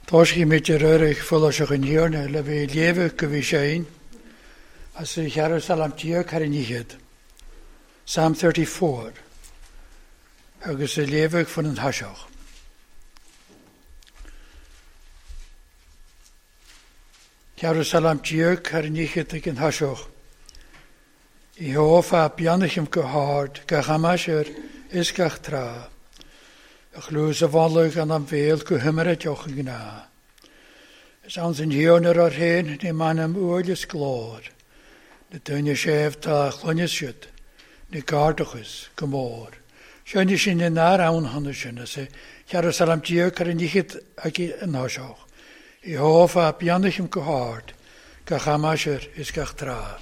Tás í mit rörig fulla sig yn hiorna le fi lewe gyfeisiain as y Jerusalem dio carinichyd. Psalm 34 agus y lewe van yn hasioch. Jerusalem dio carinichyd ag yn hasioch. I hof a bianach im gehard gachamasher is gach tra. Ach lwys y volwg an am fel gwhymar y joch yn gna. Ys ans yn hionar ar hyn ni man am wylys glor. Ny dynia sef ta chlwynysyd. Ny gardachus gymor. Sian i sy'n yn ar awn hanna sy'n ys Jerusalem diog ar yn ichyd ag yn hosioch. I hof a bianach im gehard gachamasher is gach tra.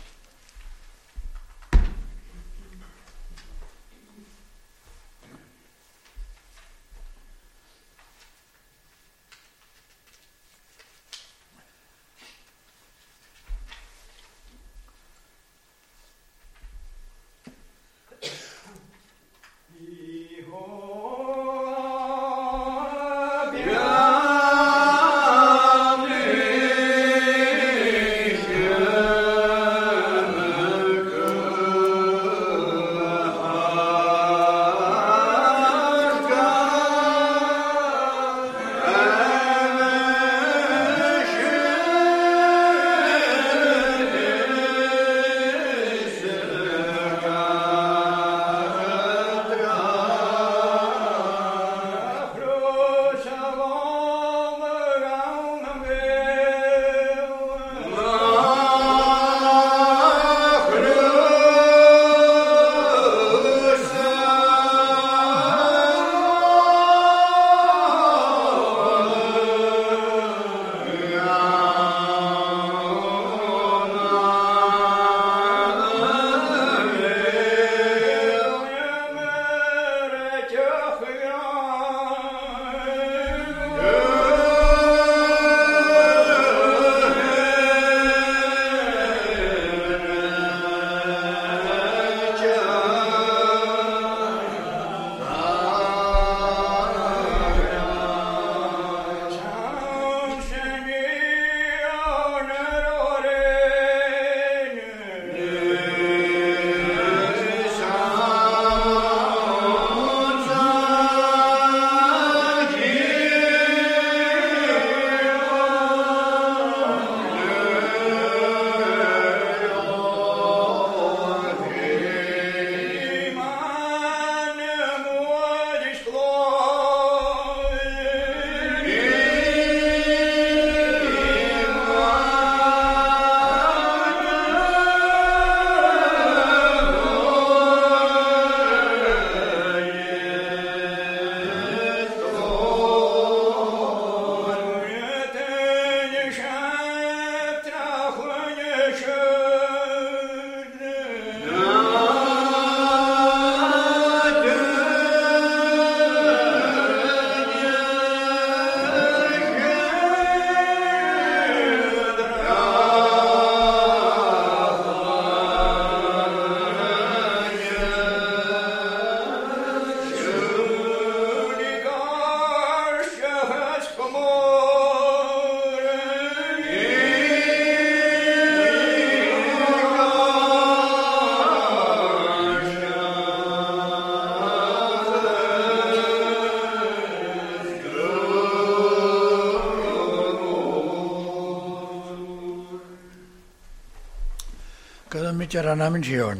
Gyda rhan am yn hiwn.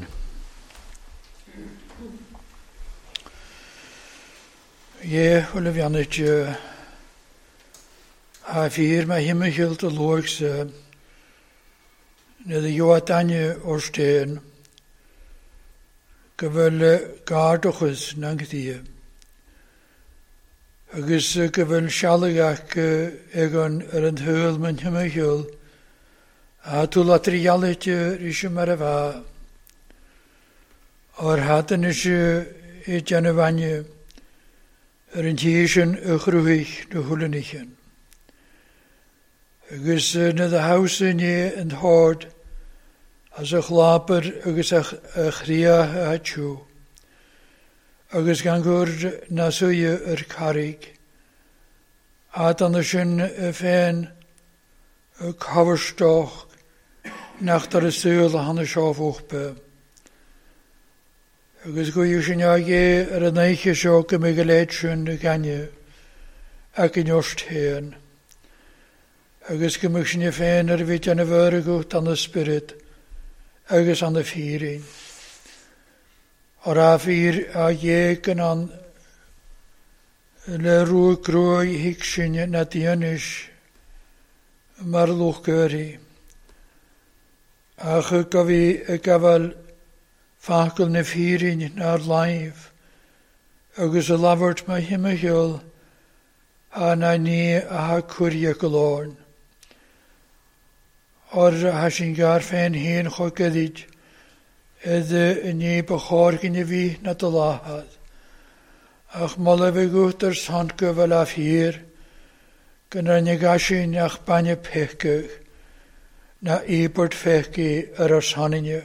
Wel y fiannet a fyr mae hym y hilt y lwg sy nid y ywadanie o'r stên gyfel gardwchus na'n gyddi. Agus gyfel sialig ac egon yn hyl mynd hym y hilt a tu latrialet ishe marava or haten ishe e janevanje orientation ugruhig de hulenichen agus na the house nie and hard as a glaper agus a chria hachu agus gan gur na soje karig dan sin féin coverstoch nach dar súil a hanna seofuchbe. Agus go sin agé ar an éiche seo go mé go léid sin na ganne ac yn ost hen. Agus go mé sin féin ar bhí an a bhar gut an y spirit agus an y ffyrin. Or a fyr a gan an le rwy grwy hig sin na dianis mar lwch gyri. Ach go fi y gafal ffacl na ffyrin na'r laif agus y lafart mae hymachol a na ni a ha cwria golorn. Or ha sy'n gar ffen hen cho gydid ydw ni bachor gyn i fi na dy lahad. Ach mola fi gwt ar sant gyfal a ffyr gyda ni gasyn ach banya pechgych na ebert fechgi ar ar saninio.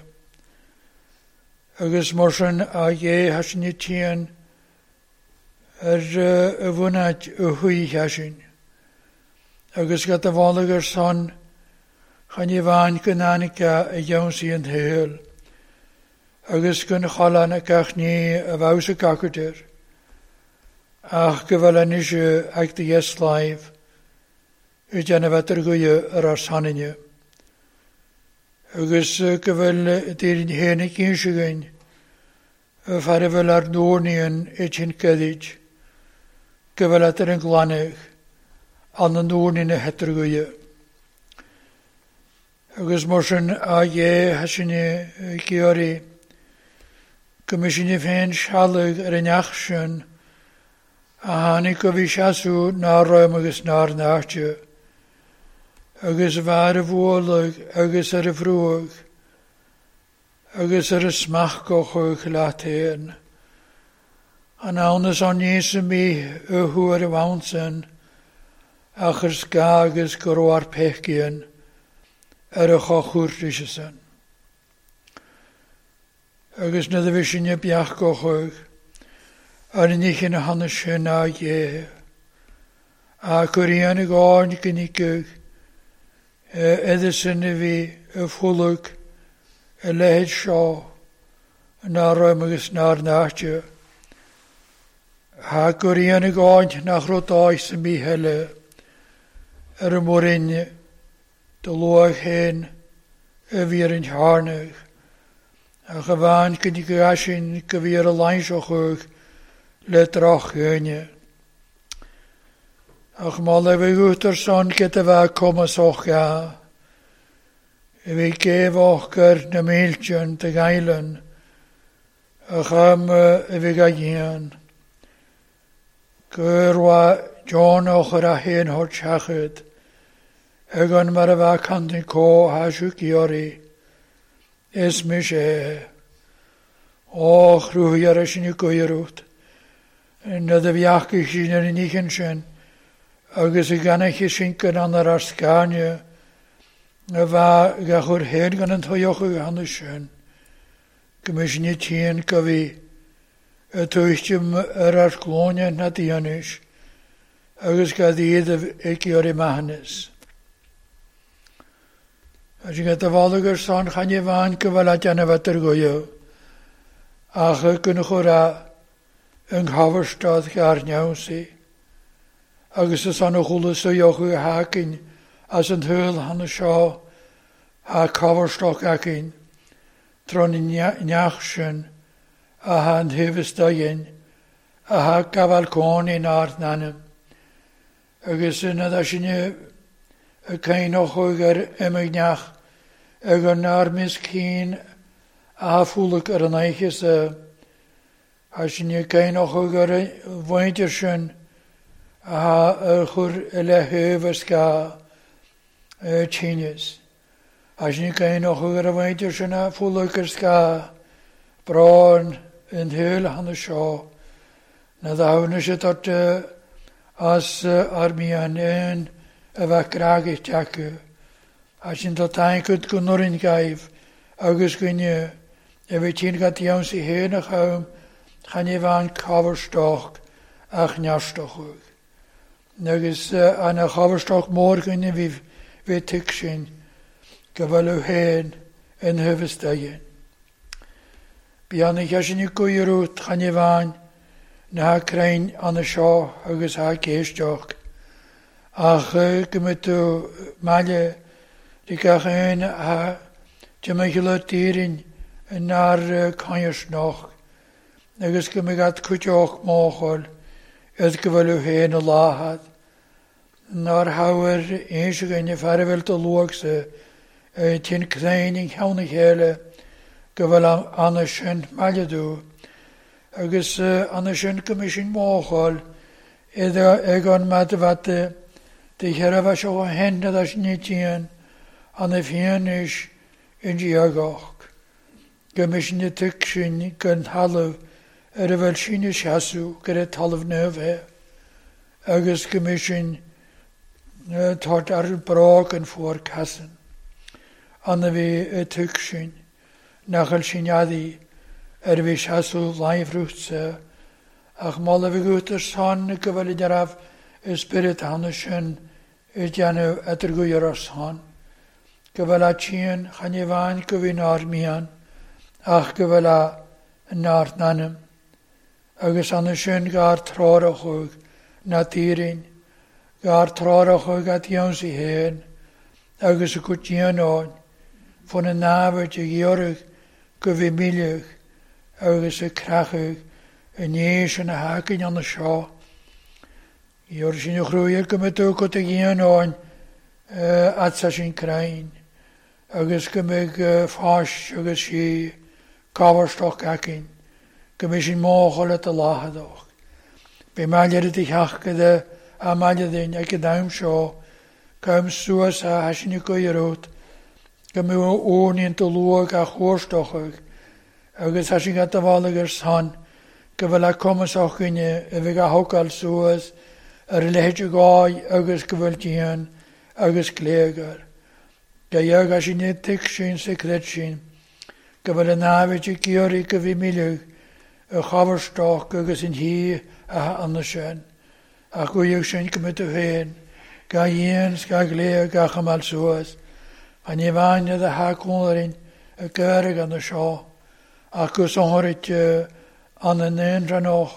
Agus morsan a ha sy'n i tian ar y fwynad y hwy hasyn. Agus gada folig ar san chan i fan gynanica y iawn sy'n hyl. Agus gyn cholan ac ach ni y faws y gagydyr. Ach gyfal yn eisiau ag dy eslaif y jan y fadr gwy ar ar saninio. Agus gyfal dyr yn hen ag eisiau gyn y ffarw fel ar nŵrnion y tyn gydyd. Gyfal adr yn glanach an y nŵrnion y hedr gwy. Agus morsan a hasyn i gyori gymysyn i ffen sialig ar yn achsyn a hannig go fi siasw na roem agus na'r nachtio. Agus var y fwolig agus ar y frwg agus ar y smach gochwch laten. An awnus on jesy mi y hwyr y wawnsen ach yr sga agus goro ar pechgien ar y chochwr rysysyn. Agus na dda fi sy'n y biach gochwch ar yn eich yn y hanes sy'n a ie. A gwrian y gorn gynigwch edysyn i fi y ffwlwg y lehed sio na roem agus na'r nachtio. Ha gwrian y gorn na chrodoes y mi hele ar y morin dy lwag hen y fyr yn harnach. A gyfan gyda gyasyn gyfyr y lains o chwch le droch gynnu. Ach mola fi gwt ar son gyda fa comas o'ch ga. I fi gef o'ch gyr na meiltion dy gailan. Ach am i fi gael Gyrwa John o'ch ar a hen hor chachyd. Egon mar a fa candyn co hasw giori. Es mi sé. Och, rúhi ar sy'n i gwyrwyd. Nad y fiach i sy'n ar unig yn sy'n. Agus y ganach i sy'n gynan ar asgania. Y fa gachwr hen gan yn toioch y gan y sy'n. Gymys ni tîn gyfi. Y twystiym ar glónia na dianis. Agus gael idd y gyr i mahanes. As je gaat de walliger staan, gaan je waan geweld aan wat er goeie. Ach, kunnen gora een haverstad gaar nieuw zie. Agus is aan de goede zo jochie haken, als een heul aan de schouw, ha haverstok haken, tron in jachtschen, a han hevestayen, a ha kavalkon in aardnanem. Agus in dat je je kein nog hoger emignach, naar misschien a voelig er een eigen als je kein nog hoger winterschen, a gur ele heuveska chinjes. Als je kein nog hoger winterschen a voeliger ska braun in heel aan de show. Na de houden ze tot als armianen wat graag is jakken. Als je dat aan kunt kunnen ingeven, agus kun je weet je dat die ons heen gaan, gaan je van coverstock ach njastok. Agus an a chaverstoch morgen vi tiksin gyfalw hen yn hyfystaien. Bian ich as yn y gwyrwt chan i fan na crein an y sio agus ha geistoch. Ach gymydw malle di gach ein ha jymygla dirin yn ar cairs noch. Agus gymygad cwtioch mochol yd gyfalw hen y lahad. Na'r hawer eisiau yn y ffarfel dy lwg sy ti'n crein yn llawn i hele gyfal anasyn maledw. Agus anasyn gymysyn mochol edrych egon madfad dy herafas o hen as ni ti'n an y fian is yn diagoch. Gymysyn y tygsyn gyn halw yr fel sy'n y siasw gyda talf nef agus gymysyn tord ar brog yn ffwr casan. Anna fi y tygsyn nachal sy'n addi fi siasw laifrwtsa ach mola fi gwt yr son y gyfal i daraf ysbryd hanysyn dianw adrgwyr o'r son. Gyfal a tîn chan i fan gyfyn ar mian ach gyfal a nar nanym. Agus anysyn gair tror o chwg na dirin gair tror o chwg a dion si hen agus y gwtian o'n fwn y nafod y giorwg gyfi miliwg agus y crachwg y nes yn y hagyn an y sio. Ior sy'n y chrwyr gymydw gwt y gian o'n atsa sy'n crain agus gymig ffas agus si coverstoch gacyn. Gymysyn mochol at y lahadog. Be maliad ydych ach gyda a maliad yn ag y daim sio, gym sŵas a hasyn y gwyrwyd, gymw o'n i'n dylwag a chwrstochog, agus hasyn gada falag ar son, gyfal a comas och yn y fyg a hogal sŵas, ar y lehed y goi agus gyfal dian agus glegar. Gaiag hasyn y tigsyn secretsyn, gyfal y nafod y giori gyfi miliwg, y chaverstoch agus yn hi a anasyn. A gwyig sy'n gymryd y hen, ga iens, ga glea, ga chamal sŵas. A ni fan ydd a ha gwnarin y gyrig an y sio. Ac ys onhorit an y nyn ranoch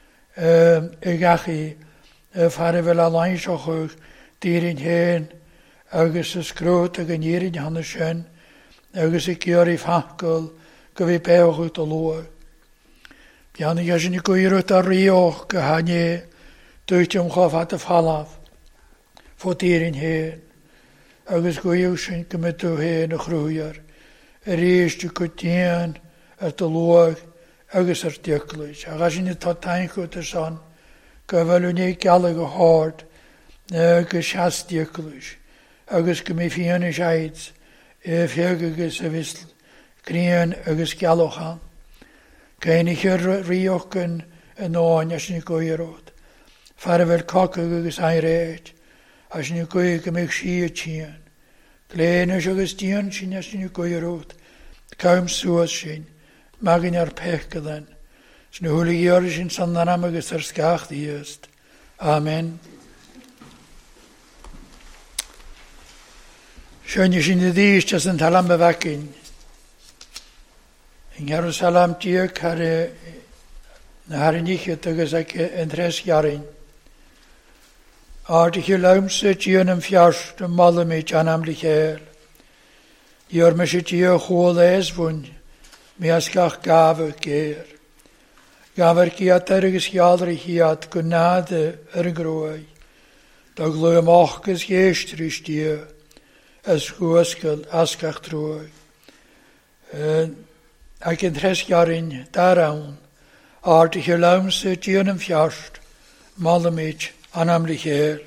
y gachi y ffari fel a lainsiochwg dirin hen agus y sgrwt ag yn irin hanasyn agus y gyr i ffacol gyfi bewch wyt o lwag. Bian i asyn i gwyrwyd ar rioch gyhanu dwyt ymchof at y ffalaf fod irin hen agus gwyw sy'n gymydw hen y chrwyar yr eist y gwtian ar dy lwag agus ar diaglwys ag asyn i totain gwt y son gyfalwn i galeg o hord agus sias diaglwys agus gymi fian y siaids fiag agus y fysl grian agus galochan. Cain ich rioch yn o'n as ni gwyrwyd. Fara fel cocog agus ein reid, as ni gwyrwyd gymig si y tîn. Glein as agus dian sy'n as ni gwyrwyd, caim sŵas sy'n, magin ar pech gyda'n. Sni hwli gior sy'n sandaram agus ar sgach ddiast. Amen. Siwn i sy'n ddys as yn talam befacyn. In Jerusalem diog har yn eich agus ac yn tres jarin. Ard ich laumse dion yn fjarst yn malum i janamlich eil. Dior mes i dio chwol esfwn, mi asgach gafa geir. Gafar giat ergus giadri hiad gwnnade yn grwy. Da glwym ochgus geistris dio, as gwysgol asgach drwy. Ac yn tres jarin darawn, ard ich laumse dion yn fjarst, malum i janamlich eil.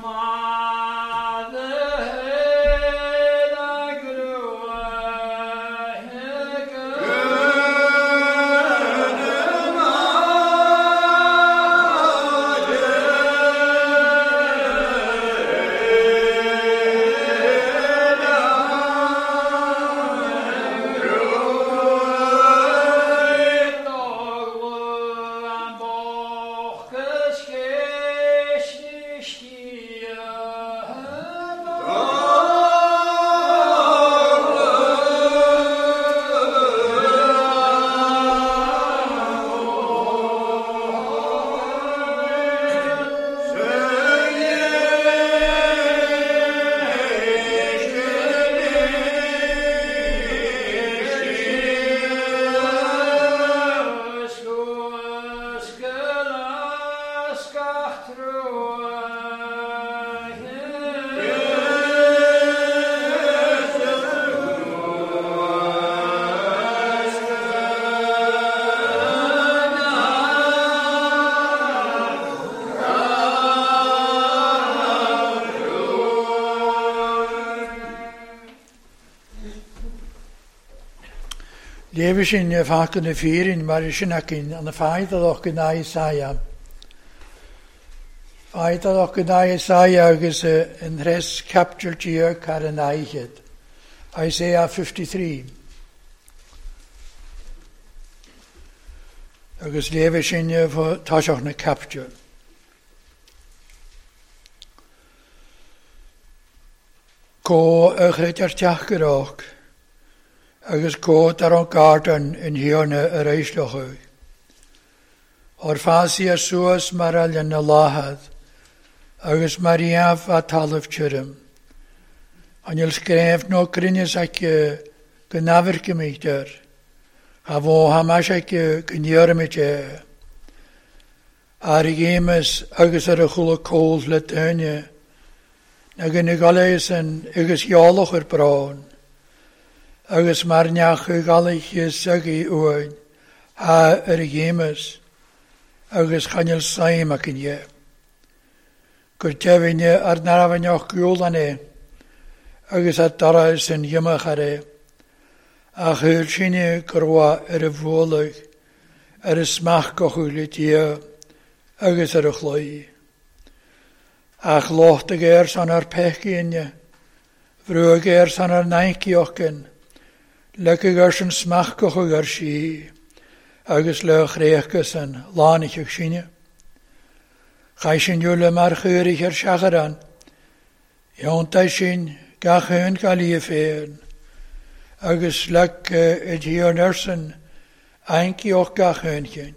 Lewe sin facan na fírin mar sinacin an na fáidalach go ná Isaiah. Fáidalach go ná Isaiah agus in res capture tíor car an aichid. Isaiah 53. Agus lewe sin táiseach na capture. Có chréidir teach goráach. Agus cód ar an gardan in hiorna ar éislechu. Or fási a suas mar allan na láhad, agus mariaf a talamh tírim. Anil skref no grinnes aice go nafirce mítar, a bhó hamas aice go níormide. Ar i gémas agus ar a chula cóil le daine, na gynnig oleisen agus iolach ar braun. Agus mar neach u galich is sagi uain, ha ar i gémas, agus chanil saim ac yn ie. Gwr tefyne ar narafanioch gwyolane, agus at dara sy'n ymach ar e, a chyl sy'n gyrwa ar y fwolwg, ar y smach gochwyl y dia, agus ar y chloi. Ach locht y ger san ar pechgi yn ie, frw y ger san ar nainci ochyn, Lekker gersen smach gochu gersi, agus le chréchgus an lánich ag sinne. Chai sin jule mar churig seacharan, Jontai sin gachun galí féin, agus lek et hior nersen einki och gachun chin.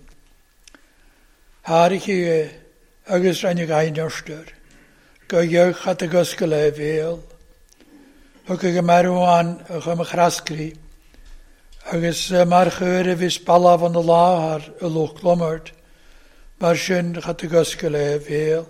Harich agus rannig einnerster, go jeug hat a guskele veel, Hwg ag marwan a chym a chraskri, agus mar chwyr vis balaf an y lahar y lwch glomard, mar sy'n chat y gysgol e fel.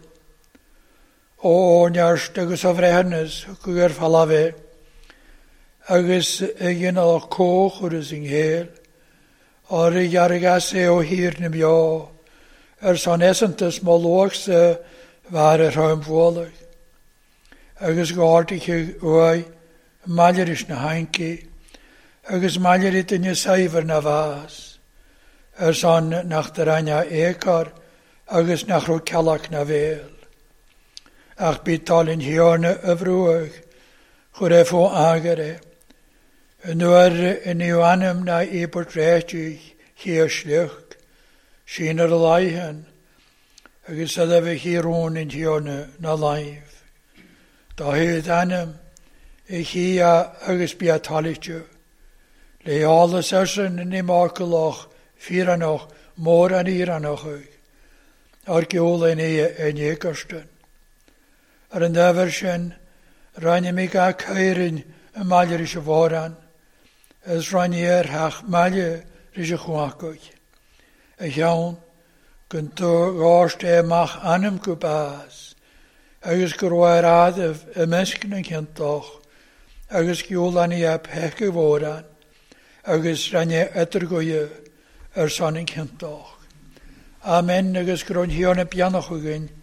O niarst agus o frehannes, hwg ag falafe, agus ygyn o'ch coch o'r yng nghel, o'r iargas e o hir nym io, son esantas mo lwch se var y rhaim fwolig. Agus gwartig ag oai, Malerish na hainki, agus malerit in je cyfer na vaas. Son nach der anja ekar, agus nach ro kalak na veel. Ach bital in hiorne övrúig, churefo agere. Nuar in Ioannem na ebert rechtich, hier schluch, schiener leihen, agus adave hieron in hiorne na live. Da heet anem, Ich agus bia talitju. Le alles ersen in imakelach, firanoch, mor an iranoch ug. Argeol in ekersten. An deversen, ranimiga keirin en maljerische voran. Es ranier hach maljerische chuakuj. Jaun, kunt gast mach anem kubaas. Agus groer adev meskenen kent toch. Agus giolani a peke voran, agus ranje ettergoje sonning kentoch. Amen, agus gron hione pianochugin,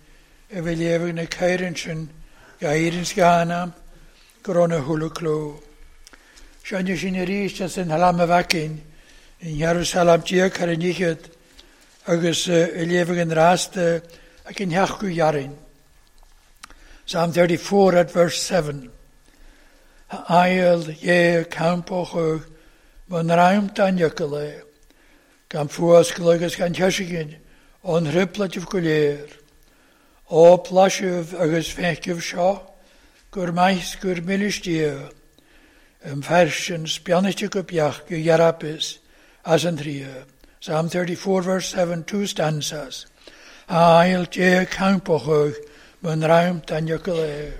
we leven in Keirenschen, Gairins Gana, Corona Huluklo. Shanje Shinerish in Halamawakin, in Jerusalem Tjek Harinichet, Agus leven in Raste, Akin Haku Yarin. Psalm 34 at verse 7. Ha'ayel ye kampoch van ruim tanjakele. Kam fuas gelukkig kan tjashigin, on riplatjev kuleer. O plasjev agus vekjev sha, gur mais gur milistie. Versen spjannetje kupjach gu jarapis, as een trie. Psalm 34 verse 7, 2 stanzas. Ha'ayel ye kampoch van ruim tanjakele.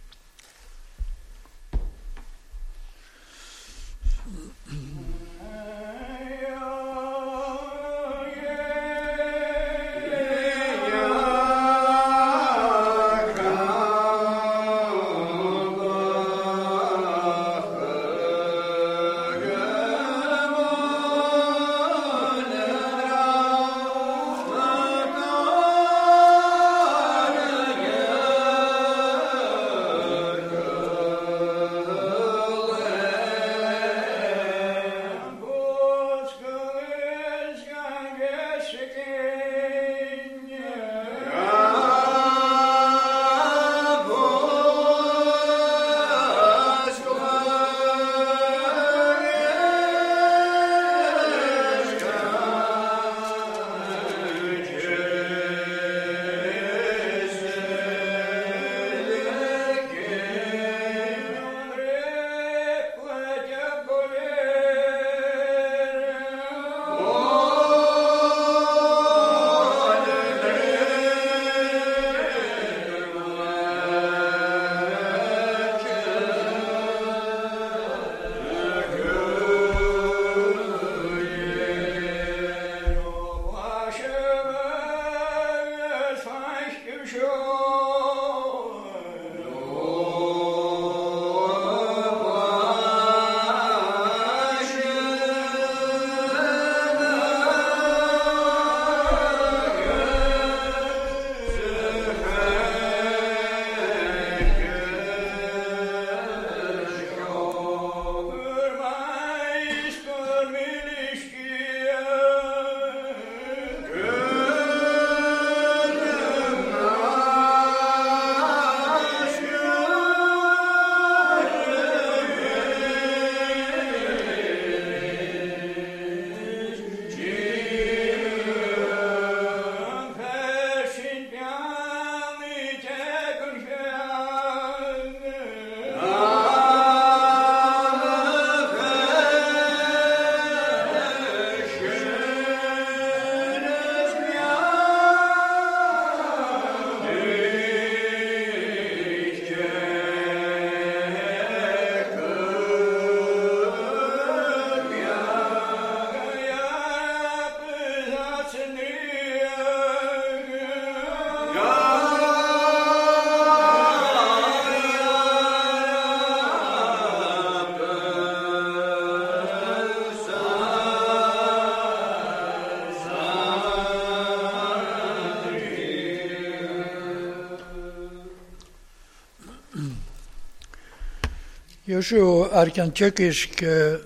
Joshua argan tjökisk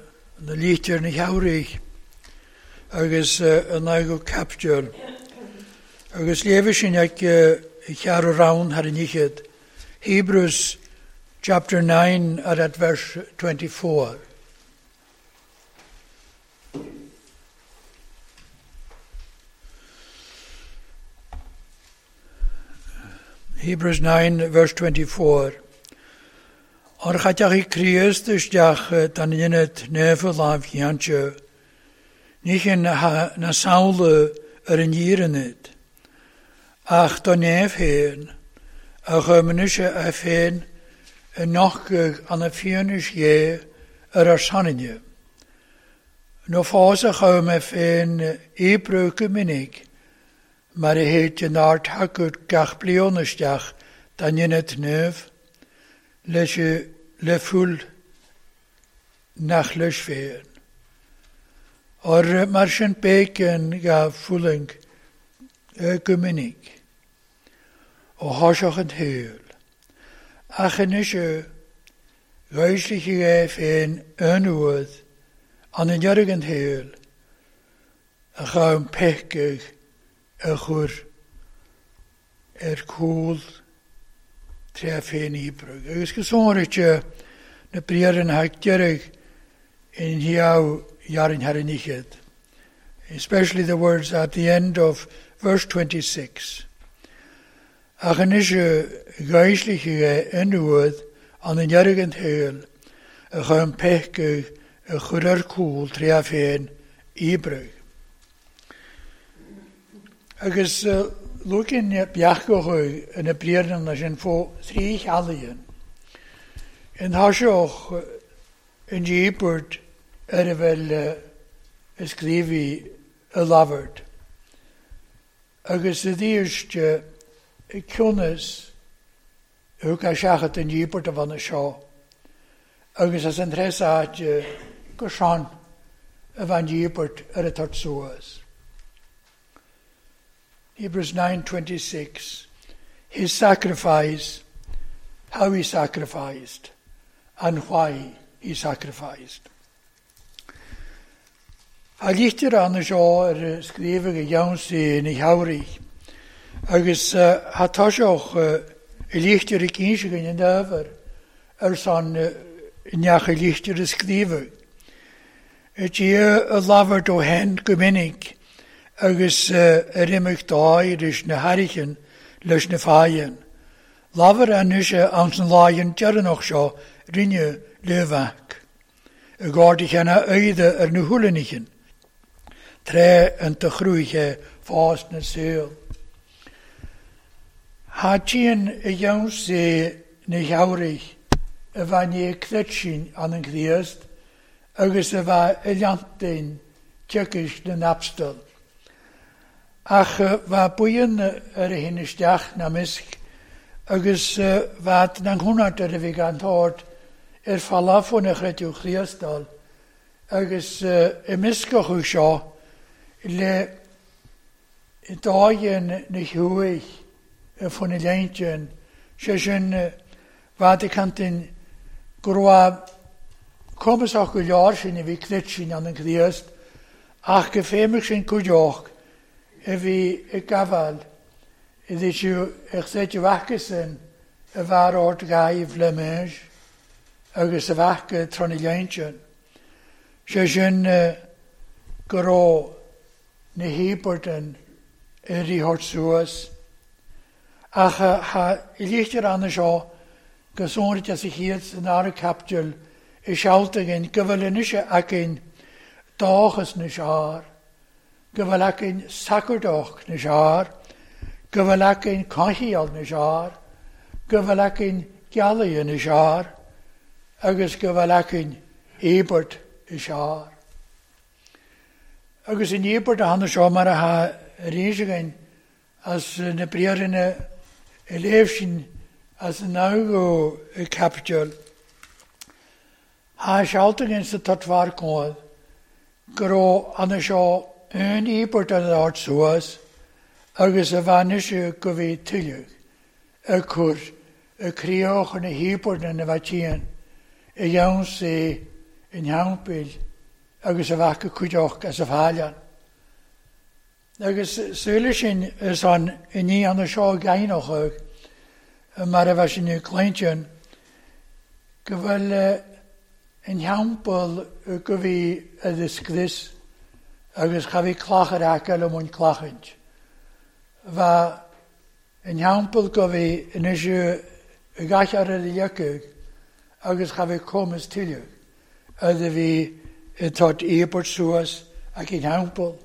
na lítir na hjárich agus an aigo capture agus levishin ek hjár raun har nichet Hebrews chapter 9 at verse 24. Hebrews 9 verse 24. Or gatjach Christus jach dan in het nevel af jantje. Nichen na saule in het. Ach dan heen. Ach menische heen nog aan de fienisch je sanije. No fase gaan heen ebreuke minik. Maar heet je naart hakut gach blionestjach dan in het neuf. Lesje le ful nach lesfeen. Or marschen beken ga fulling guminik. o háiseach an thuúil. Achan is Ruisliche féin anúad an an dearg an thuúil a chaim pechgach a chur cúl tre féin íbrug. Agus go sóirte na briaran haag dearg in hiau jarin harinichid. Especially the words at the end of verse 26. Achan is Ruisliche anúad an an dearg an thuúil a chaim pechgach a chur cúl tre féin íbrug. Agus lúcin beachgochu in a briaran na sin fó trí chalaíon. In háiseach in díbert a bhfuil scríbhí a labhart. Agus a díirste cúnas a seachat in díbert a bhana seo. Agus as an thresáte go sean a bhain díbert a tart suas. Hebrews 9:26, his sacrifice, how he sacrificed, and why he sacrificed. A lichtir an seo scríomh go jaansaí in Haurich, agus hatá seoch I lichtir I cínsig in dábhar san neach I lichtir scríomh. Tí a labhart ó hen go minic, agus rimich dáid is na harichin leis na fáin. Labhar anis an san láin dearanoch seo rinne levach. A gádi chena oide na húlanichin. Tre an te chrúiche fást na séil. Tá tíon I jaansaí na Haurich a bhaine cletsin an an Chríost, agus a bheith leantain teachis na napstal. Ach bha buin a hinisteach na misc, agus bhat na húnart a bhí an tát fallafón a chreitiú Chríostal, agus I miscochu seo le dáin na hiúich fún I leintjin, sé sin bhat I cantin gurwa comasach go lear sin a bhí cletsin an an Chríost, ach go féimich sin cúdeoch, bhí I gafal, idisiú séitiu bhacasan a bhar ort gaibh le méis, agus a bhaca tron I leintjin. Sé sin go rá na híbertan I rihort suas, ach I lichtir an seo go sóirte a chiad an ára captiúil I sealtagin go bhfuil inise acin dáchas na seár, go bhfuil acin sacardách na seár, go bhfuil acin caithíal na seár, go bhfuil acin gealaí na seár, agus go bhfuil acin ébert I seár. Agus in ébert a hana seo mar a ha réisigain as na briarine I léifsin as an ágó capitiúil. Tá sealtagin sa tatmhar cóil, go rá ana seo an ébert an áit suas, agus a bhainise go bhí tuileach, a chur, a críoch an a hébert na bhatían, I jaansaí in hampil, agus a bhaca cúdeoch as a bháilean. Agus súla sin is an iní an seo gainoch mar a bheit sin cléintean, go bhfuil in hampil go bhí a scris, agus cha bhí clachar acail am mún clachint. Bha in hampil go bhí inisiú a gachar a liacuh, agus cha bhí comas tuileach, a bhí tot ébert suas ac in hampil.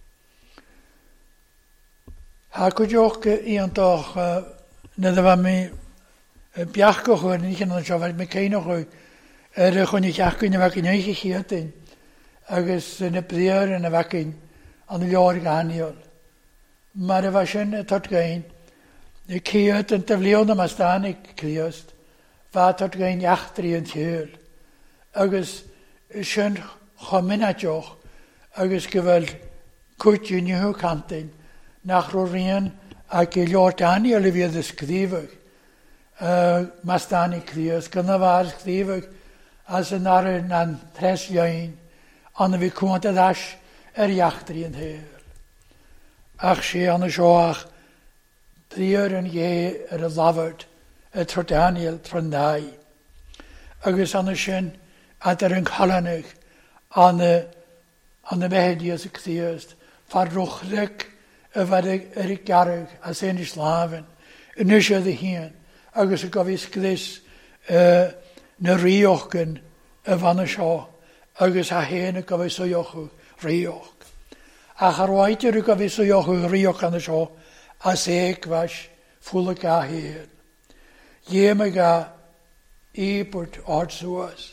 Tá cúdeoch íontach na bha mé beachcoch ar níchan an seo bhaid me céinoch chun I teachcuin a bhacin éige chiatain, agus na briar an a bhacin an leor gáníol. Mar a bha sin tot gain, I ciad an taflion am astánig Chríost, bha tot gain eachtarí an thiúil, agus sin chominateoch, agus go bhfuil cúirtiú niú cantain, nach ró rian Ac I leor Daniel I fydd ysgrifig, mas Dani Crios, gyda fawr ysgrifig, as yn ar yn tres iawn, ond fi cwnt as iachdri yn hyr. Ach si an y sioach, dri'r yn ie y lafod, tro Daniel tro nai. Agus an y sin, ad yn calanig, an y mehedias y cthiast, far rwchrig fad y garag as ein islafen, yn eisiau dy hun, agus y gofis glis na riochgan fan y sio, agus a hen y gofis o iochw rioch. Ach ar waith y gofis o iochw rioch an y sio, as eig fas ffwl y ga hen. Iem y ga I bwrt o'r sŵas.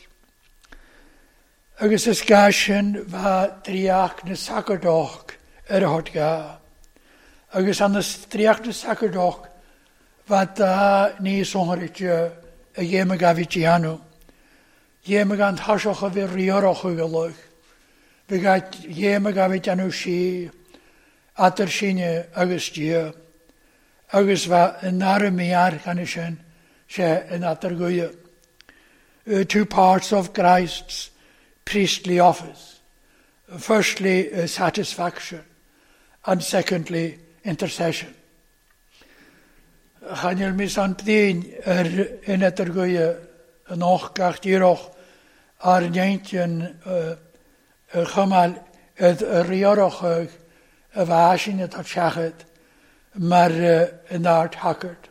Agus ys gasyn fa driach na sacerdoch hod ga. Agus an ys driach na sacerdoch fa da ni songeritje iem y ga fi gianw. Iem y ga yn hasioch a fi rioroch o gylwch. Fi ga iem y ga fi gianw si at yr sinne agus dia. Agus fa yn ar y miar gan ysyn se yn at yr gwyau. Two parts of Christ's priestly office. Firstly, satisfaction, and secondly, intercession. Chanel mis an pdien in het goeie nog gacht hieroch ar neintjen gemal het rioroch vaasjen het had schachet, maar in aard hakkert.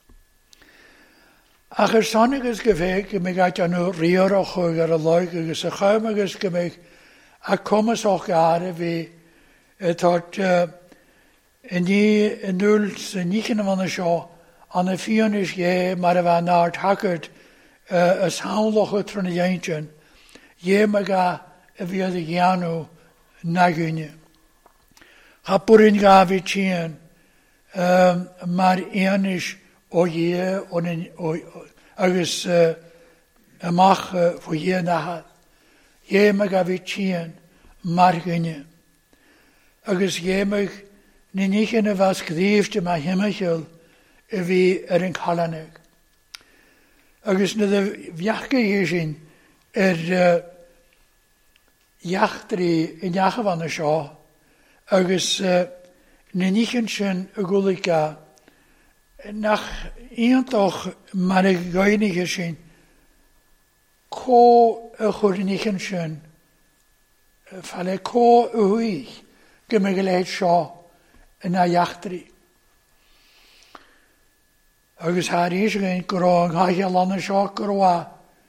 Ach sonnig is geveeg, me gaat ja nu rioroch ar a loig, agus a chaumig is geveeg, a commas och gare vi het had in nuls nichen van de show an a fion is je, maar van aard hakkert a saunloch utron eentjen, je me ga via de janu nagunje. Ha purin ga vi chien, maar eenisch o je agus amach voor je nahat. Je mag avitien margine. Agus je mag nichene was griefde ma himmechel wie in kalanig. Agus na de viachke hierzin jachtri in jache van de schaw. Agus nichentjen gulika nach toch maar ik ga niet zien. Ko chornichen schön. Falle ko ui gemegeleid scha na jachtri. Agus haar is geen kroon ga je landen scha kroa.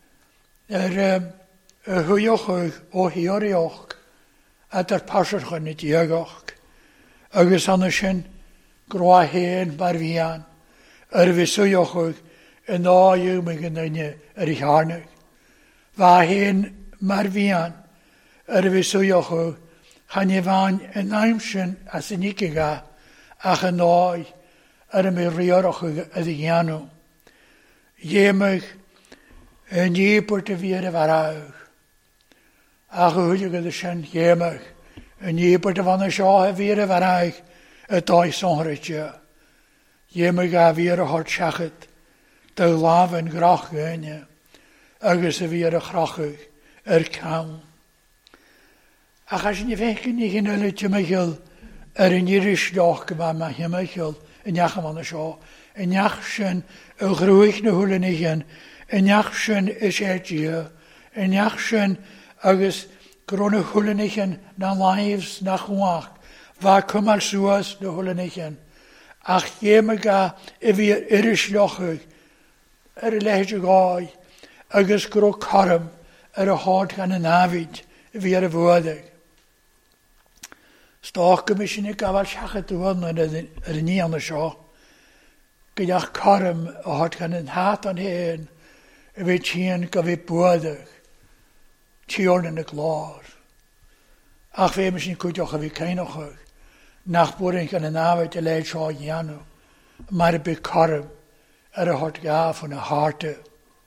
Huyoch o hiorioch at der passer gaan niet jegoch. Agus anderschen kroa heen barvian. Vi sujoch en áju me gynnyne ich harnig. Va heen marvian vi sujoch han je van en aimschen as en ikega ach en áj me rioroch janu. Jemig en jeport viere varaug. Ach hulige de shen jemig en jeport van de sja viere varaug het áj songeritje. Je me ga weer hard schachet, de laven grach gönje, agus weer grachig kam. Ach als je niet weken niet in het Michel, een Irisch dag kwam met je Michel, een jacht van de show, een jachtschen, een groeigende hulenigen, een jachtschen is het je, een jachtschen agus grone hulenigen na lives na wacht, waar kom als zoals de hulenigen. Ach je ga weer Irisch lochig, leidje gaai, agus gro karm, hart gaan een navid, weer woordig. Staak misschien ik al schachet te worden, niet aan de show. Gejach karm, hart gaan een haat aan heen, weet je, ga weer woordig. Tjoen in de klaar. Ach, we misschien goed ook weer geen nog. Nachboring kan een avond te leid zo janu, maar bij karm, hart ga van een harte.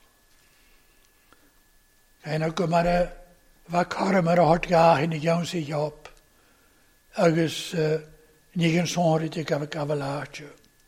En ook maar wat karm hart ga in de jonse job, agus niet een zonre te gaan laatje.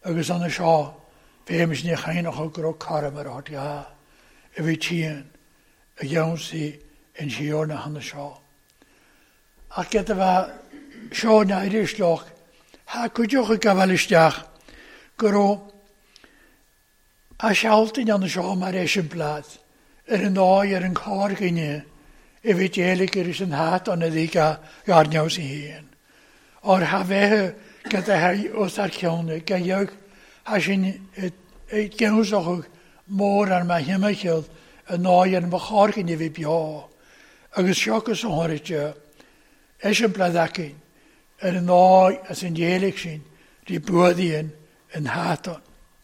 agus an seo féimis ní chéanach a gro carm arát ga a bhí tían a dheonsaí in siorna hanna seo. Ach get a bheith seo na irisloch, ha cuideoch a gabhalisteach go a sealtain an seo mar éis an blad an áid an cáir gine I bhí déalaigh is an hat an a dí garneá sa híon. Or ha bheitthe get a os ar ceanna go dheag ha sin geúsach mór ar ma himimiisiil an áid an bachár gine bhí beá. Agus seochas an háirte is an bladacin ar an áid as an déalaigh sin rí buadaíon an hátan.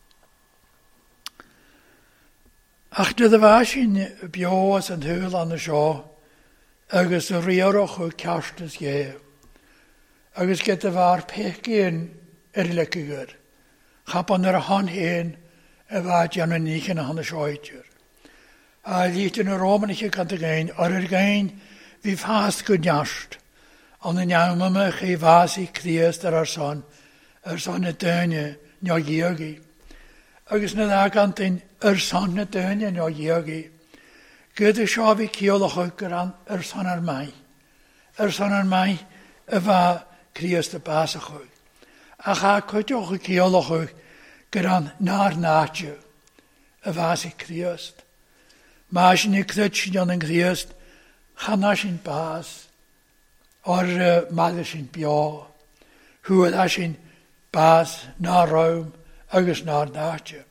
Ach de bhá sin beá as an thuúil an seo agus a riarach chu ceartas dhé. Agus get a bhar pechcéan leicigur. Chapan ar a hanhéin a bhá deanna níchan a hanna seoitir. A lítain a Rómaniche cant a gain, ar gain bhí fast go neast. An na neamama ché bhásí críast ar son na daine neo dhéagaí. Agus na dágantain son na daine neo dhéagaí. Gyd y sio fi ceolach o gyran son ar mai. Son ar mai y fa Christ y basach o. A cha cwydioch y ceolach o gyran na'r natio y fa si Christ. Ma sy'n i clyd sy'n yn Christ, chana sy'n bas o'r madde sy'n bio. Hwyd a sy'n bas na raum agos na'r natio.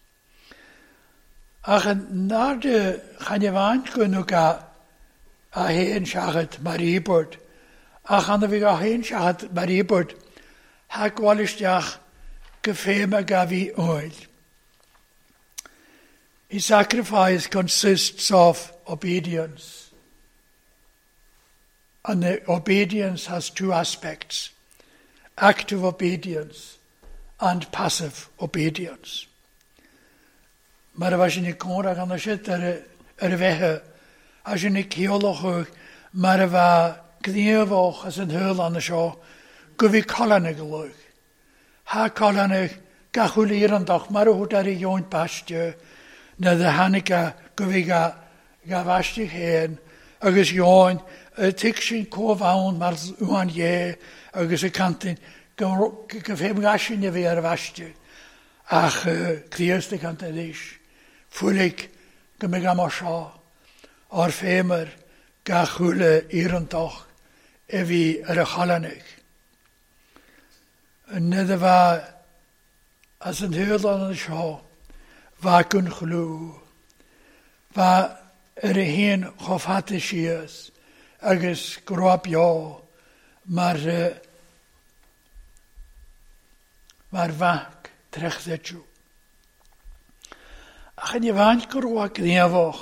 Ach na'r chan I faint gwnnw a hen siachad mar ibord. Ach anna fi a hen siachad mar ibord ha gwalisteach gyffema ga fi oil. His sacrifice consists of obedience. And the obedience has two aspects. Active obedience and passive obedience. Maar was je niet kon gaan er zitten weg, als je niet keeloch, maar was kniewoch als een heel aan de show, go wie kalanig geluk. Ha kalanig, gachuleren dag, maar hoe daar je joint pastje, na de Hanika go wie ga wastig heen, agus joint, tiksin kovaun, maar uan je, agus een kantin, gefem gasje niet weer wastig. Ach, Christus kan het is. Fulig gymig am o sio, o'r ffeimr ga chwle i'r doch fi ar y chalanig. Nid fa, as yn hyl o'n y sio, fa gwn chlw, fa yr hyn choffat y sias, agos groab io, mae'r fac trechddedw. Ach yn I faint gyrwa gnefoch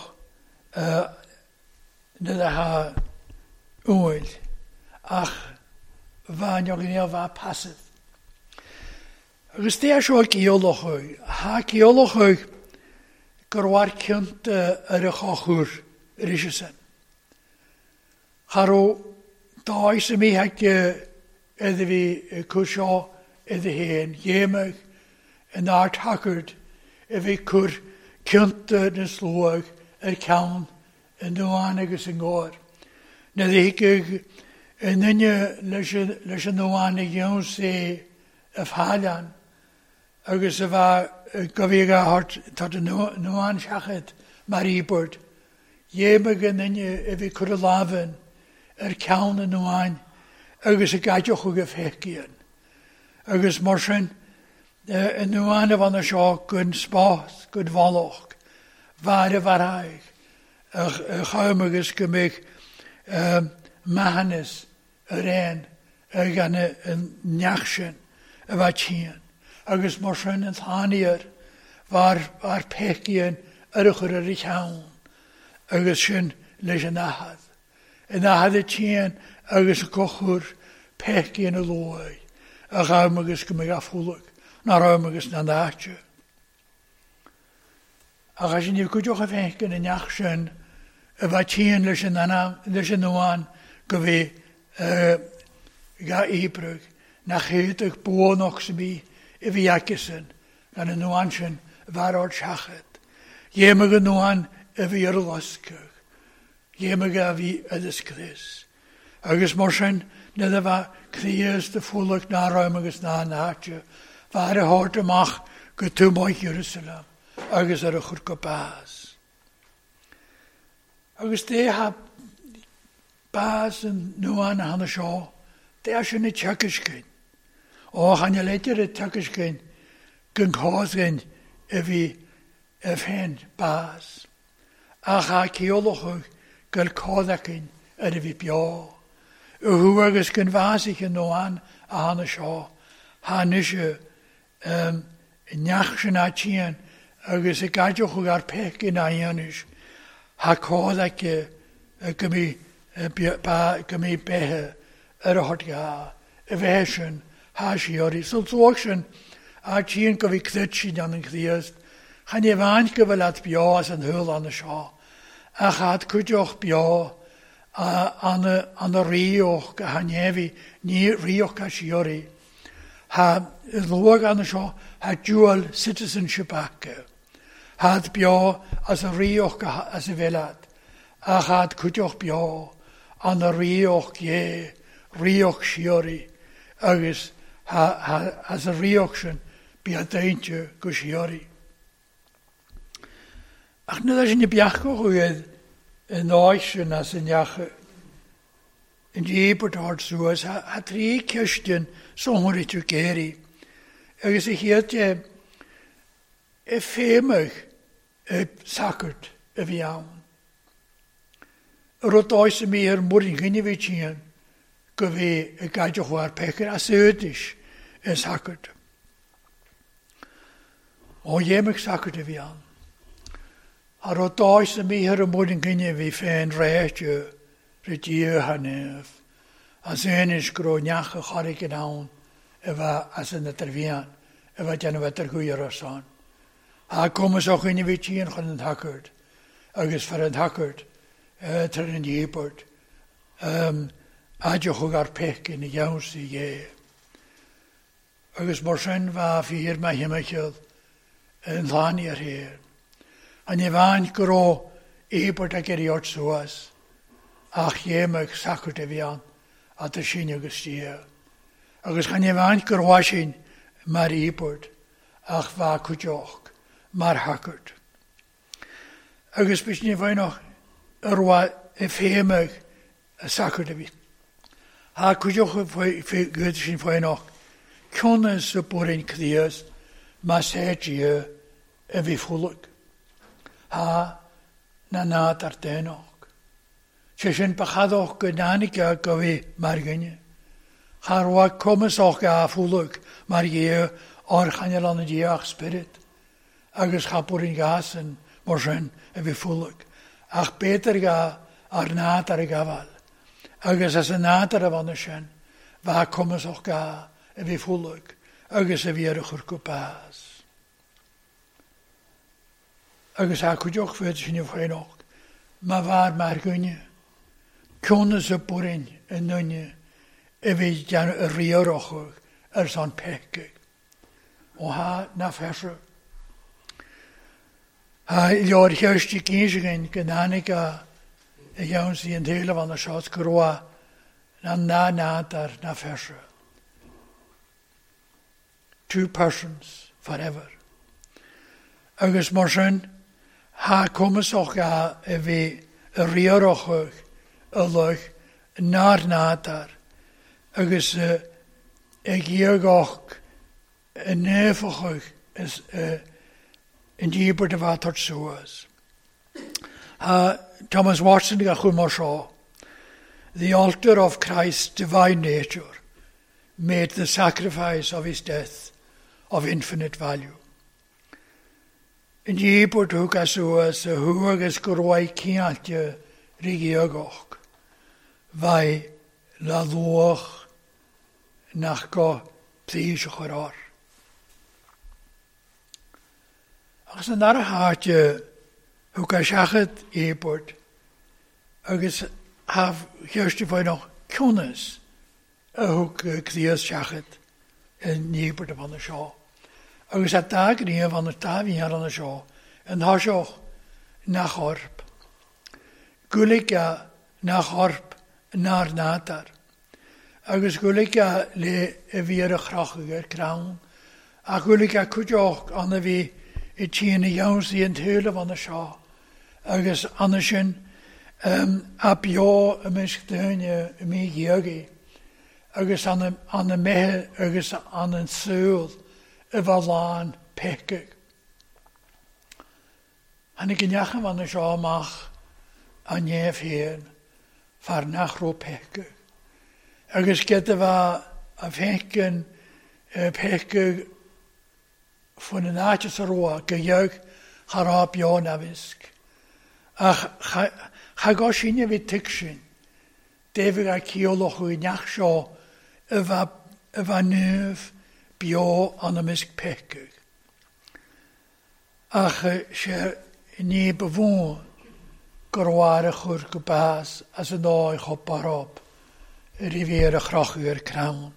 nid ha wyl ach fain o gnef fa pasif. Agus de sio geoloch o'i. Ha geoloch o'i gyrwa'r cynt ar y chochwr yr eisiau. Charo does y mi hag edrych fi cwsio edrych hen iemag yn art hagard fi cwr cynt yn slwag cawn yn nŵan agos yn gor. Na ddihig yn leis yn nŵan ag iawn se y ffalian agos y fa gofig a hort tad y nŵan siachad mar ibord. Iemag yn fi cwr y lafyn cawn yn nŵan agos y gadioch o gyffegian. Agos morsyn yn nŵan y fan y sio gyn sbos, gyn foloch, far y faraig, y chawm agos gymig mahanus yr ein gan y niachsyn y fa tîn. Agos morsyn yn thani'r far pegian yr ychyr yr eich hawn, agos sy'n leis yn ahad. Yn ahad y tîn agos y cochwr pegian y lwy, y chawm agos gymig affwlwg. Na ruim agus na dáte. Ach as ni cwydioch a fengen yn iach sy'n y fa tîn leis yn nŵan go fi ga ibrug na chyd ag bwon och sy'n bi bhí aicesan, gan an nuan sin bharad seachad. Dhéime an nuan a bhí ar lascach. Dhéime a bhí agus Chris. Agus mar sin, na a bheith críos de fúlach ná raim agus ná náte, bhar a háirt amach go tú máid Jerusalem, agus ar a chur go bás. Agus dé ha bás an nuan a hana seo, dé sin na teacaiscin. Ó, channe leidir a teacaiscin, gon cáscin a bhí a féin bás. A cha ceolachach gur cádacin ar a bhí beá. Hu agus gon bhásich an nuan a hana seo, hanise neach sin a tían, agus a gaideach chu ar pech in a dhéanais, ha cádacha go mí bethe ar a hort gá, a bheith sin, ha siori. So tóach sin, a tían go bhí clit sin an an chríost, chan é bhaint go bhfuil at beá as an húil an seo, a chad cuideoch beá, an a ríoch go hanéhí ní ríoch a siori. Ha luag an seo ha dual citizenship acha. Had beá as a ríoch as a bhelad. A had cuideoch beá an a ríoch é, ríoch siori. Agus as a ríoch sin bí a dainte go siori. Ach na sin na beach go chuid in áisisin as in jache. In die Ebertard soas, ha 3 kisten songerig tu geri. Agus ik hield je fémig sakkert a vi aan. Rot oise meer morin ginne vi tjien, go vi gaidje waar pekker as ödisch sakkert. O jemig sakkert a vi aan. A rot oise meer morin ginne vi fein reitje, Rydw hanef, as enis gro neach a chorig yn awn, efo as yn y terfian, efo dyn efo tergwyr o son. A comas o'ch yn i fi tîn chwn yn hacard, agus fer yn hacard, ter yn Ebert, adioch o'ch ar pech yn y iawn sy'n ie. Agus mor sy'n fa ffyr mae hymachiodd yn ddani ar her. A ni fan gro Ebert ag eriod swas, ach jemig sakkert a bhí an a tá sin agus tí. Agus chan é bhaint gur bhásin mar Ebert ach bhá cuideoch mar hackert. Agus bis ní bhainach ar bhá féimig a sakkert a bhí. Há cuideoch gud sin bhainach conna sa burin críos mas héidí a bhí fúlag. Há na nád ar dénach. Sin bachadach go nánica go bhí mar ginne. Charwa comasach ga fúlag mar ghé orchanil an diach spirit. Agus chapurin gasan mar sin a bhí fúlag. Ach beter ga ar nád ar a gafal. Agus as a nád ar a vanna sin, bha comasach ga a bhí fúlag. Agus a bhí ar a chur go pás. Agus a cuideoch fyd sin i fhainach. Ma bhar mar ginne. Cúnas a burin yn nynnu, y fi gan y riorochwg ar son pechig. O ha na fesra. Ha lior hiarsti gynsygyn gynanig a iawn sy'n teile van y sios gyrwa na nadar na fesra. 2 persons forever. Agus mar sin, ha cumasach a fi y riorochwg Alach nar nadar, agus gíagach nefachach is in dieper de water soas. Thomas Watson ga chumar shaw. The altar of Christ's divine nature made the sacrifice of his death of infinite value. In dieper to ga soas huagas gurwai kiantje rigiagach. Vai la luach nach go plís chorar. Agus an ar a háte hu ga seachad Ebert agus haf geirsti fáin noch cúnas a hu críos seachad in Ebert a vanna seo. agus a dagríomh an táhíar an seo, an thoiseoch na chorp. Guliga na chorp nar nátar. Agus guliga le bhíar a chrachagur crán, a guliga cúteoch anna bhí I tíana jaunsaí an thuúlah an seo, agus anna sin a beo a misc duine mí dheagaí, agus anna methe agus an an súil a bh lán peiceag. Hanna gneacham an seo amach a néamhhéan far nachró peiceag. Agus get a bh a fécin peiceag fun an áitis a roa go dheag chará beo na bhisc. Ach cha sinne bhí tic sin, débhah a ciolach chuí neach seo a bh nuamh beo an a misc peiceag. Ach sé ní bhún gur bhhar a chur go bás as an áid choparab a bhíar a chrachaúir crán.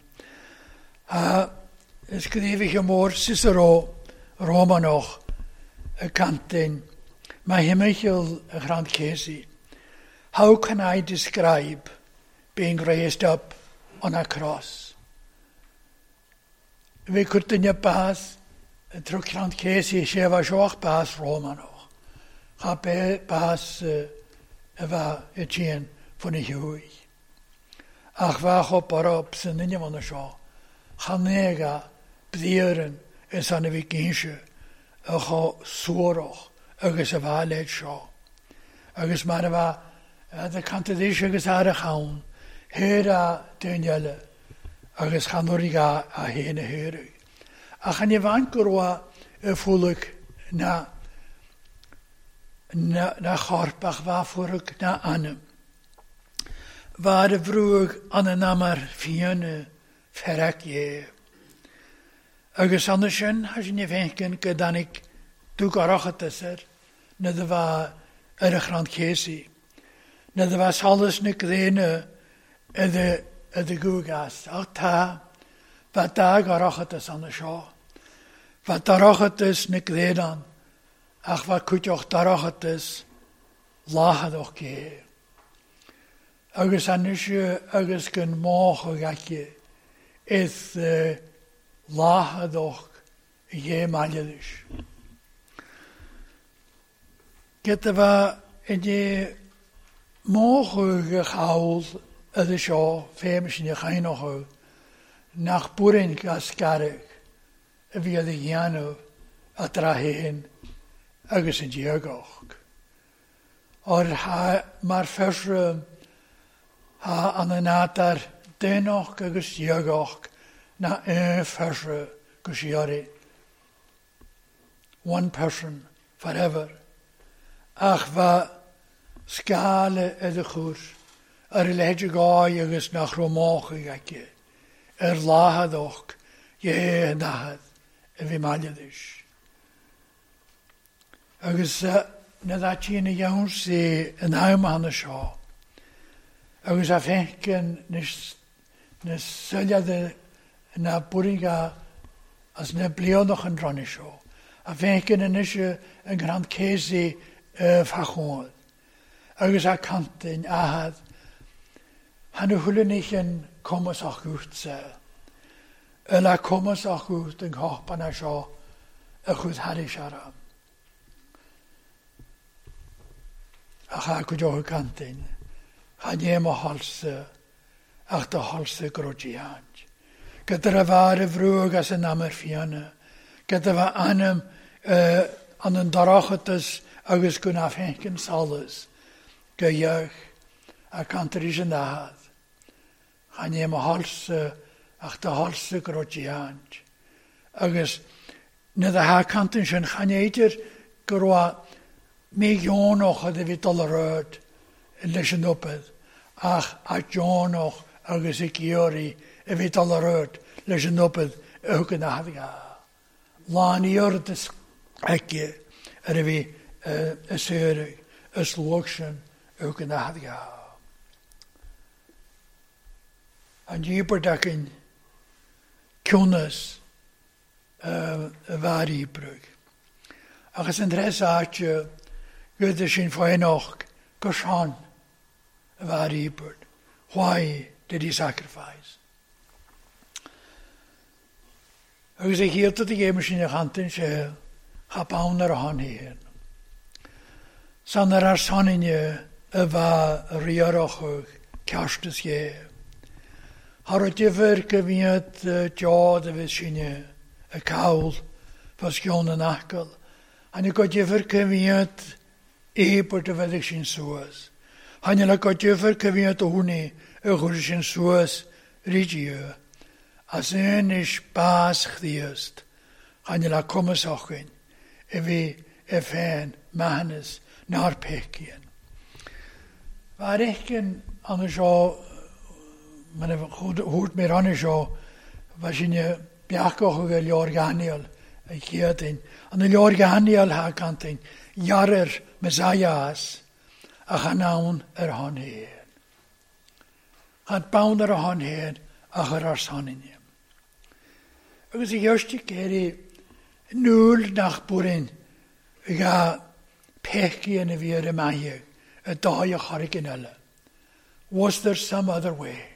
Is gríomh mór Cicero Romanoch a cantain, my Michael Grant Casey. How can I describe being raised up on a cross? We could in your pass through Grant Casey, she was auch pass Romanoch. Habe pass eva Etienne von a Huey. Ach wach op parop sin in van a shaw. Chanega bdieren is an a vikinsje. A cha sooroch agus a bhaleid seo. Agus mar a bh de cantadéis agus ar a chaun, héir a duineile agus chanúriga a héna héirig. A chan I bhain gurwa a fúlag na chorpach bhafúrag na anam. Waar a bhrúag an a namar fianna ferach é. Agus anna sin, has sin fécin go danig dúgarachas na de bh ar a Grant Casey. Na de bh salas na gréine a de gúgas. Ach tá, bh tá garachas anna seo. Bh darachas na gréidan, ach bh cúteoch darachas láhadoch cé. Agus anisio agus gan móch a gace is láhadoch é maiadis. Get a bh in móch a chaul a seo féimis in chainoch nach burin gas garig a bhí a dhéanamh a drahéin agus in dheagach. Or mar fesre ha an a nátar dénoch agus dheagach na fesre gus iari. One person forever. Ach va scale de chur ar leidje gáy agus nach romach gake láhadoch je nahad vi maliadish. Agus na datine jans sé an haimana seo. Agus a fenken nis söljade na buriga as na blionoch an dronne seo. A fenken en isje an Grant Casey fachon. Agus a kantin ahad han hulenichen kommas ach gut se. Ela kommas ach gut en hoppana seo a goed harisharam. Ach a kujo kantin. Han jema halse ach de halse grojianj. Gyda vare vrug as en amer fianne. Gyda va anem an een darachatus agus gun afhenken salles. Gejuich a kanteris en ahad. Han jema halse ach de halse grojianj. Agus ne de ha kanten zijn gaan eiter groa me jonoch de vitalerud leisen oped. Ach a jonoch agus ik jori vitalerud leisen oped ook en ahad. Lani jordes ekki vi sörig sloksen ook en ahad. An jipperdakin kunas bhar íbrug. Agus an tres áte gyda sy'n fwynoch gysion bhar íbrug. Why did he sacrifice? Agus I hield dat I sy'n eich antyn se cha bawn ar hon hyn. San ar sonin va riaroch kerstes je. Har het verke viet jade vis sy'n a kaul pas gion an akkel. Han ik je verke viet ebert of ik sy'n soas. Han ik je verke viet ohne gur sy'n soas rigieu. As een is baas gdiest. Han ik kommes ochin. Vi fan manes naar pekien. Waar ik aan de zo, men hoort meer aan de zo, was in je bjakoch wel jorganiel, ik heet in, aan de jorganiel hakanting, jarer Messias, a gaan han heen. Gaat baun han heen, a geras han in je. Agus I eerste keer nul nach boerin, ga pekien en weer maaier. Was there some other way?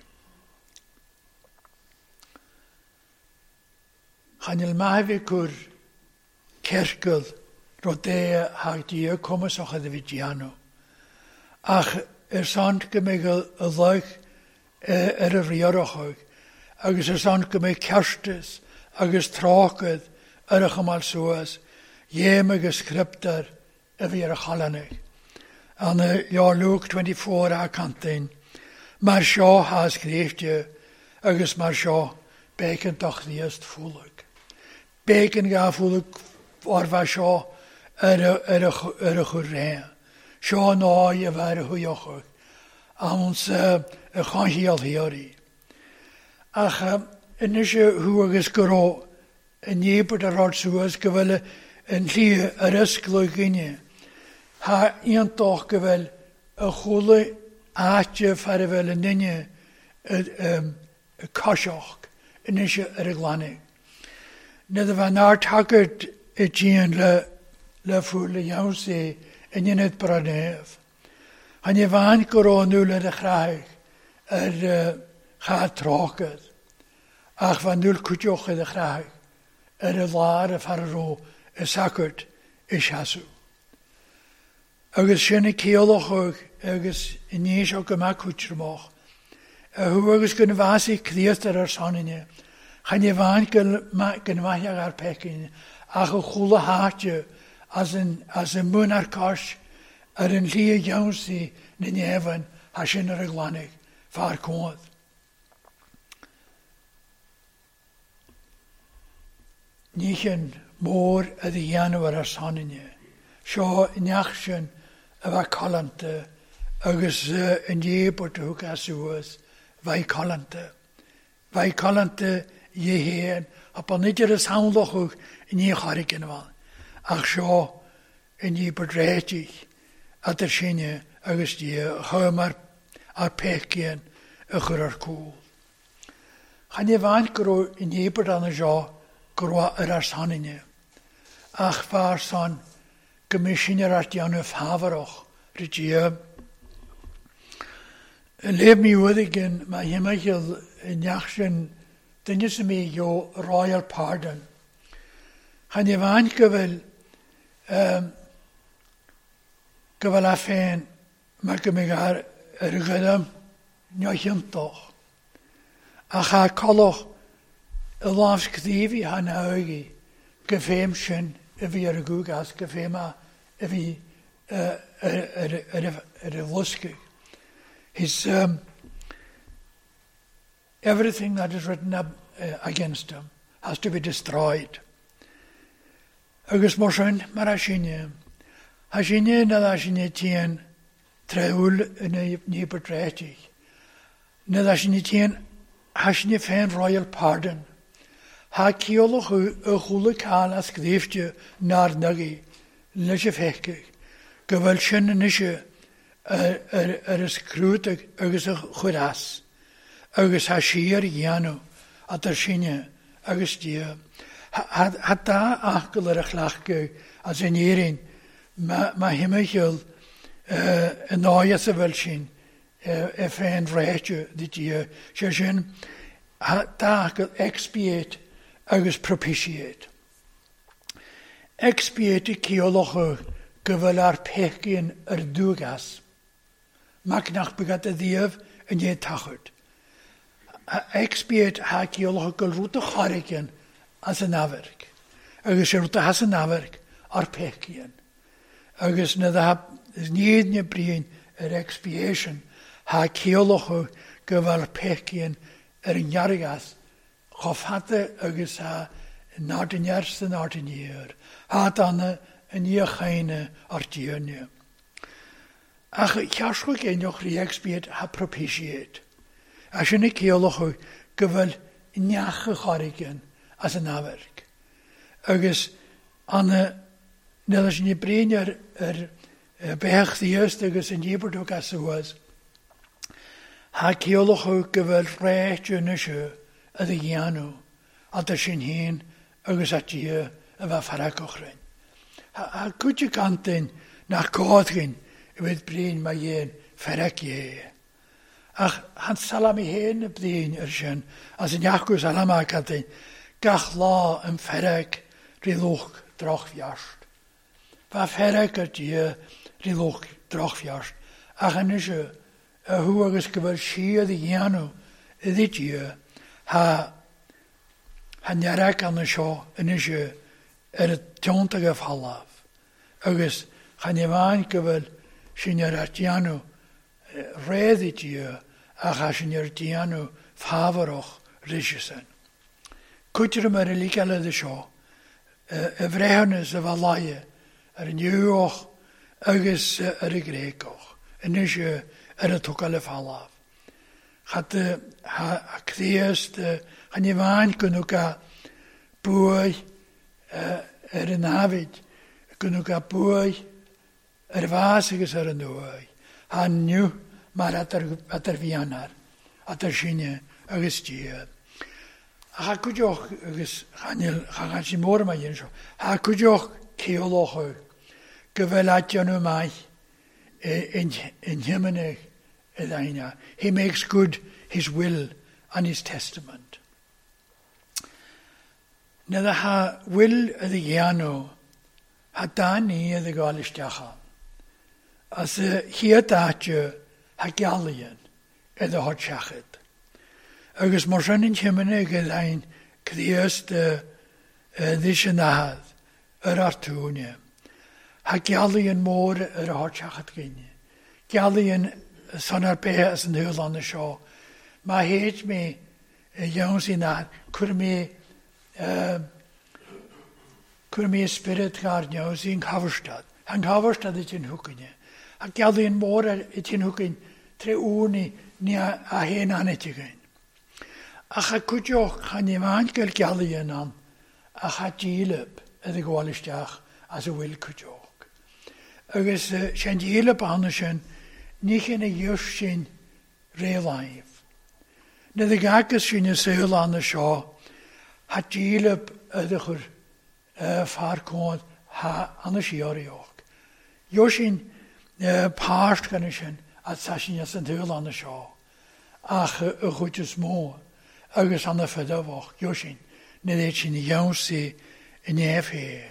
Chanil maave kur kerkel rodea hagdia kommas och hade vigiano. Ach sant gemegel a luik a riarochog. Agus sant gemeg kerstes agus traked a chamal soas. Jemig skripter a vir a chalanig. And Luke 24 kantin. Maar sjo has schreef je, agus maar sjo beken toch die eerst voelig. Beken ga voelig waar sjo er goeien. Sjo nou je waren goeie. Ons gaan heel hieri. Ach, en is je hoe is gero en je per de rot zoals gewillen en zie is gluginje. Ha een toch gewel een goede aatje voor wel een dingje een kashach en is je reglanig. Net van naar takkert het geen le voelen jou ze en je net pradeef. Han je van coronule de graag gaat trokken. Ach van nul kutjoch de graag de lare faro sakkert is hasu. Agus sinna céalach agus inéis ó go mac chuitrimach. Hu agus gona bhasa críastar ar sanine. Chan je bhain gona bhaithe ar pecin ach go chula háte as an mun ar cás ar an lia jaunsaí na neamhan ha sin ar a glannig far cóad. Níchan mór a dhéanamh ar sanine. Seo neach sin a bheith callanta agus in dhébort a thug asúas bheith callanta. Bheith callanta dhéhéan a pan idir is hándachug in dhé charig in bhain. Ach seo in dhébort réitich a tar sinne agus dhé chuimar ar pechcéan a chur ar cúl. Chan je bhain go in dhébort anna seo go ar sanine. Ach bhar san Commissioner at Januf Haveroch, Regia. Leef me wedigen, maar je mag je in jachtjen, dan is me jo royal pardon. Gaan je waan gewel afijn, maar ik me gar ergedem, njachjem toch. Ach ha koloch, laafskdivi han huigi, gefeemschen, vi er gugas gefema vi luske. His everything that is written up against him has to be destroyed. Agus morsin marashinye. Hashinye na hashinye tien treul in nie betretig. Na hashinye tien hashinye fan royal pardon. Ha ciolach a chula cáil as gdéifte nar nagi, leis a feice, go bhfuil sin an isise ar is crúd agus a chudas, agus ha siar dhéanú a tar sinne agus dia. had da achgel achlachge as in hierin ma himmichel een nooie se wel zien een rechtje dit je zien da achgel expiate agus propitiate expiate kioloche gewelar pechgin dugas mag nach begat diev en je tachert expiate ha kioloche gelrute charigen as een nawerk agus rute has een nawerk pechgin agus na da is nie brien expiation ha kioloche gewelar pechgin in jarigas Gofhatte agus ha naarten eerste naarten jaar. Had anne een jegeine artieune. Ach, jaarschuk en nog reexpiet ha propitieet. Als je niet heel gewel njage garigen als een nawerk. Agus anne net als je breiner behecht de eerste agus een jeberdok als zo was. Ha keoloch gewel rechtje nische. Ad Iano, at sin heen, agus at je, wa farakochrein. Ha kutje kanten, nach kootgin, weet brein ma jen, farak je. Ach, han salami heen brein sin, as een jaku salama kanten, gach la en farak, riloch drachfjast. Wa farak at je, riloch drachfjast. Ach, en is je, hoe agus gewel schie de Iano, dit je, ha njarak an seo in is je het tiontige fallaf. Agus gaan je waan gewel sinjaratiano redit je a ga sinjaratiano favaroch risjesen. Kutjer maar likale de seo vrehnes of alaye een juoch agus grekoch en is je het tokale fallaf. Gaat ha kreest gaan je waan kunnen ka boei een avond kunnen ka boei waasiges een dooi han nu maar at vianar at sine agestie ha kujoch ges gaan je morgen maar je zo ha kujoch keoloch gevelat je nu mij in hemene. He makes good his will and his testament. Now ha will the Iano ha dani the Galistacha. As hier daatje ha Gallian the hot chachet. Agus morsan in Himene gelein krieste dishenahad artunia. Ha Gallian more hot chachet ginje. Gallian son be as an hill on the shore. Ma heet me jongs in that could me spirit guard jongs in Haverstad. Han Haverstad it in Hukkenje. A Gallian more it in Hukken tre uni near a hen an it again. A ha kutjoch han je mankel Gallian an a ha jilep at the Gwalistach as a will kutjoch. Agus shen jilep anishen nicht in a Jushin realive. Na de gakas sin a seul an the shaw, hat jilep ediger farkon ha an the shiorioch. Jushin pastganishin at sashin as an seul an the shaw. Ach a goedjes mo, agus an the fedavoch, Jushin, na de chin jonsi in efheen.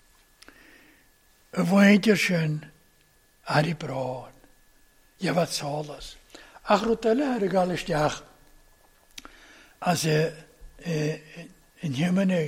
A vointershin ari broad. Je wat zalas. Ach rotelle regalistiach as in Himmenig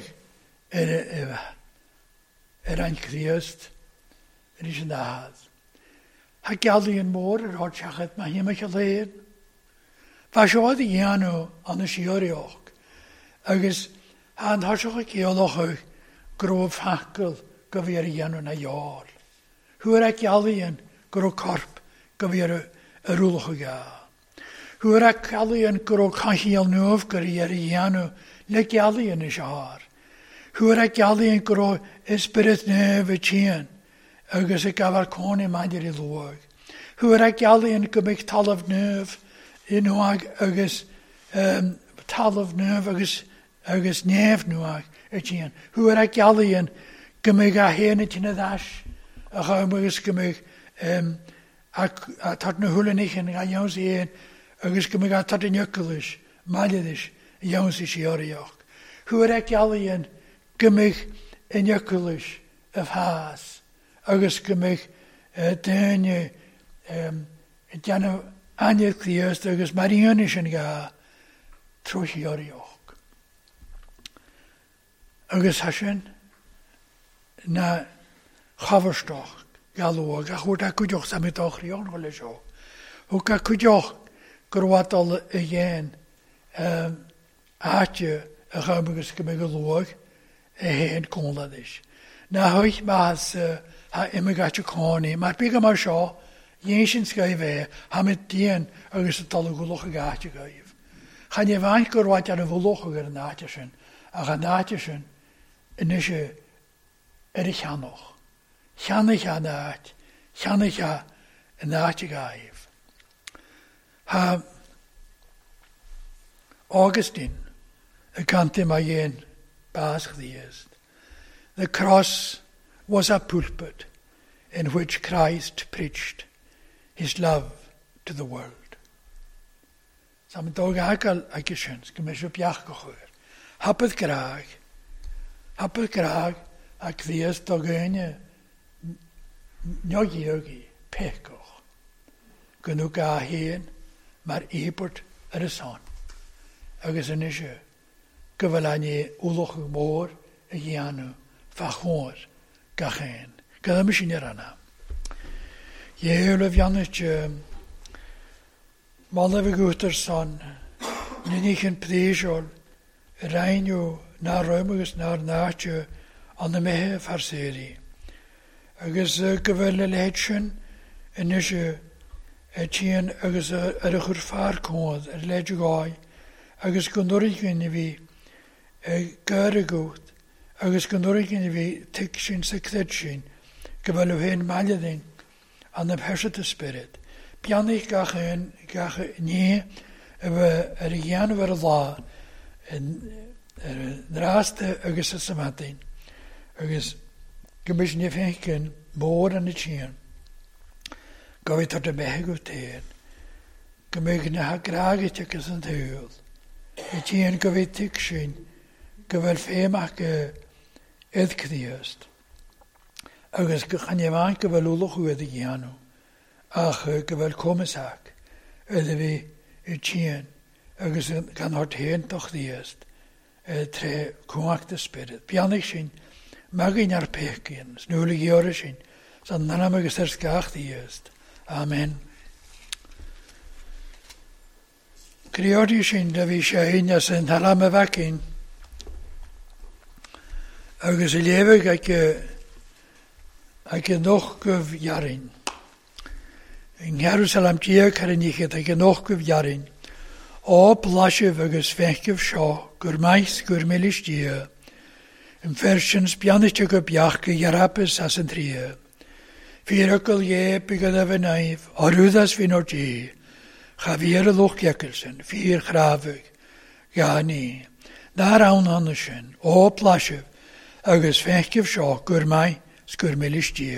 een Christ is in de haas. Ha Gallian moor hot chachet ma himmige leen. Was jo die Jano an de shiorioch. Agus han hashoch keoloch grof hakkel govier Jano na jaar. Hoe Gallian gro karp go weer een roelige ga. Hoe ik alleen gro kanchiel noof gerianu lek alleen is haar. Hoe ik alleen gro spirit neuve chien. Agus ik avar kone madiri loog. Hoe ik alleen go mek talaf neuv in hoag agus talaf neuv agus neef noag tían. Huair a gealaíon go mbeidh a héana tína dáis a chaimagus go mbeidh a tat na thulannichin a dheons éon agus go mbeidh a tat in iocalis, maileadis a dheons is íoríoch. Huair a gealaíon go mbeidh in iocalis a bhás agus go mbeidh daine deanna aine clíost agus maríonna sin ga trúis íoríoch. Agus hasin na chafarstoch galúag a chuirt a cuideoch sa mitách ríon go le seo. Thug a cuideoch gur bhhatal a dhéan áte a chamagus go mé go luag a héan cónladis. Na thuich más ha imigáte cánaí, mar bí go mar seo, dhé sin sca bheith ha mit díon agus a tal go a gáte gaibh. Chan é bhaint gur bhhaid ar a bhlocha gur an áte sin, a an áte sin inise ar a cheannach. Cheannach an áit, cheannach an áte gaibh. Ha Augustine, a cantim a dhéan bás chdiast. The cross was a pulpit in which Christ preached his love to the world. Sam dog agal agishens, gemisho piach gochur. Happeth graag, a kvias dogene njogi pekoch. Genug a heen, maar ebert er is aan. Agus in isje, gewelanje uloch moor, a janu, vachor, gachen. Gadamishin erana. Jeulef Jannetje, Malve Guterson, Ninichen Prejol, Reinjo, na ruimigus naar naartje aan de mehe farseri. Agus gewelle leidschen, en is je tien agus gur vaarkood, leidje gaai, agus gondorigen wie geure goed, agus gondorigen wie tiksin sekretsin, gewelle heen maleding aan de persete spirit. Pianig gachen nie, we gaan weer la, en raaste agus het samatin, agus gemis nie vinken moor aan de chien. Gawit tot de behegoteen, gemig ne ha gragetje gesend heul. Het chien gawit tiksin, gewel feemach edkdiest. Agus gaan je waan gewel uloch uwe de gianu. Ach, gewel komisak, we chien, agus kan hort heen toch diest. Tre kuak de spirit. Pianig sin, magin ar pekien, snulig jore sin, san nanamegus skach diest. Amen. Kriodi sin da vi shahin sin halame vakin. Agus levig ek nog guv jarin. In Jerusalem karin ich ek nog guv jarin. O plasje agus vechkev sha, gur mais gur milish die. In versins pianetje gup jachke jarapes as en trie. Vierkel je pigada venaiv, arudas vinoji. Javier loch jekkelsen, 4 gravig. Gani. Daar aan hannesjen, o plasje agus vechkev sha, gur mai gur milish die.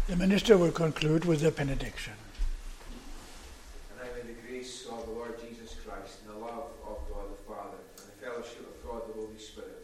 The minister will conclude with the benediction. And now may the grace of the Lord Jesus Christ and the love of God the Father and the fellowship of God the Holy Spirit